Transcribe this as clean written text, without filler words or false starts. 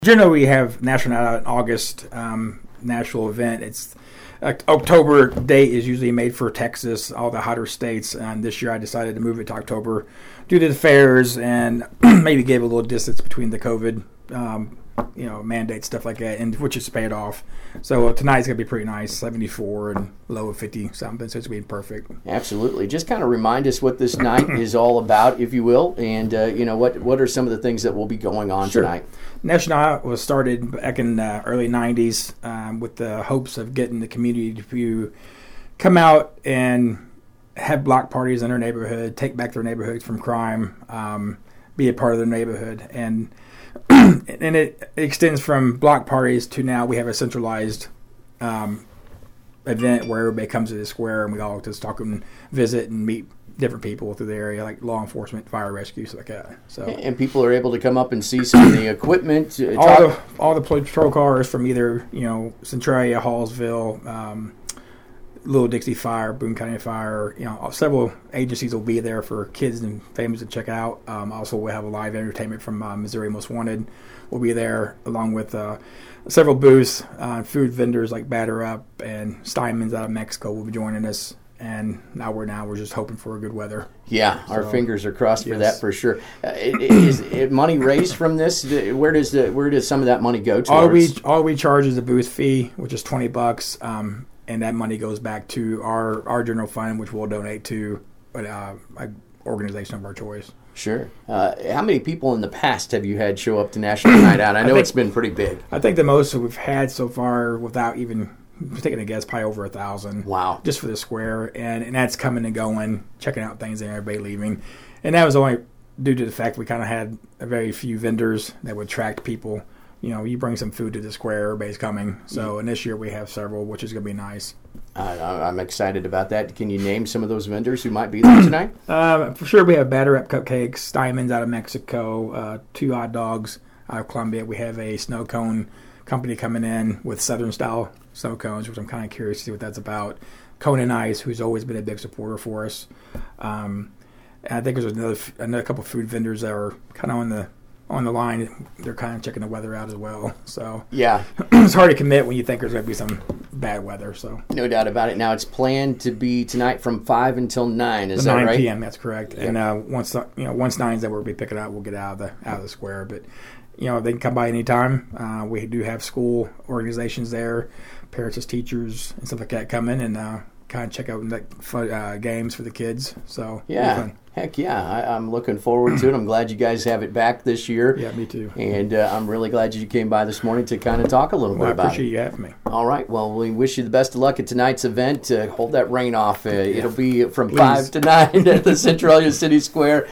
Generally, we have National Night Out in August, national event. It's October date is usually made for Texas, all the hotter states. And this year I decided to move it to October due to the fairs and maybe give a little distance between the COVID mandate, stuff like that, and which is paid off. So tonight's going to be pretty nice, 74 and low of 50 something, so it's going to be perfect. Absolutely. Just kind of remind us what this night is all about, if you will, and what are some of the things that will be going on tonight? National Night Out was started back in the early 90s with the hopes of getting the community to come out and have block parties in their neighborhood, take back their neighborhoods from crime, be a part of their neighborhood. And it extends from block parties to now we have a centralized event where everybody comes to the square and we all just talk and visit and meet different people through the area, like law enforcement, fire rescue, stuff like that. So, and people are able to come up and see some of the equipment. All the patrol cars from either Centralia, Hallsville, Little Dixie Fire, Boone County Fire, several agencies will be there for kids and families to check out. Also, we'll have a live entertainment from Missouri Most Wanted. We'll be there along with several booths, food vendors like Batter Up and Steinman's out of Mexico will be joining us. And now we're just hoping for good weather. Yeah, our fingers are crossed for that for sure. Is money raised from this? Where does some of that money go towards? All we charge is a booth fee, which is $20. And that money goes back to our general fund, which we'll donate to an organization of our choice. Sure. How many people in the past have you had show up to National Night Out? I know it's been pretty big. I think the most we've had so far, without even taking a guess, probably over 1,000. Wow. Just for the square. And that's coming and going, checking out things and everybody leaving. And that was only due to the fact we kind of had a very few vendors that would attract people. You bring some food to the square, everybody's coming. So, and this year we have several, which is going to be nice. I'm excited about that. Can you name some of those vendors who might be there tonight? For sure, we have Batter Up Cupcakes, Steinman's out of Mexico, Two Odd Dogs out of Columbia. We have a snow cone company coming in with Southern-style snow cones, which I'm kind of curious to see what that's about. Cone and Ice, who's always been a big supporter for us. And I think there's another couple of food vendors that are kind of on the line. They're kind of checking the weather out as well. So yeah, it's hard to commit when you think there's going to be some bad weather. So no doubt about it. Now it's planned to be tonight from 5 until 9. Is that 9 right? 9 p.m. That's correct. Yeah. And once 9's that we'll be picking up, we'll get out of the square. But they can come by anytime. We do have school organizations there, parents as teachers and stuff like that come in and kind of check out games for the kids. So yeah. Heck yeah, I'm looking forward to it. I'm glad you guys have it back this year. Yeah, me too. And I'm really glad you came by this morning to kind of talk a little bit about it. I appreciate you having me. All right, well, we wish you the best of luck at tonight's event. Hold that rain off. It'll be from 5 to 9 at the Centralia City Square.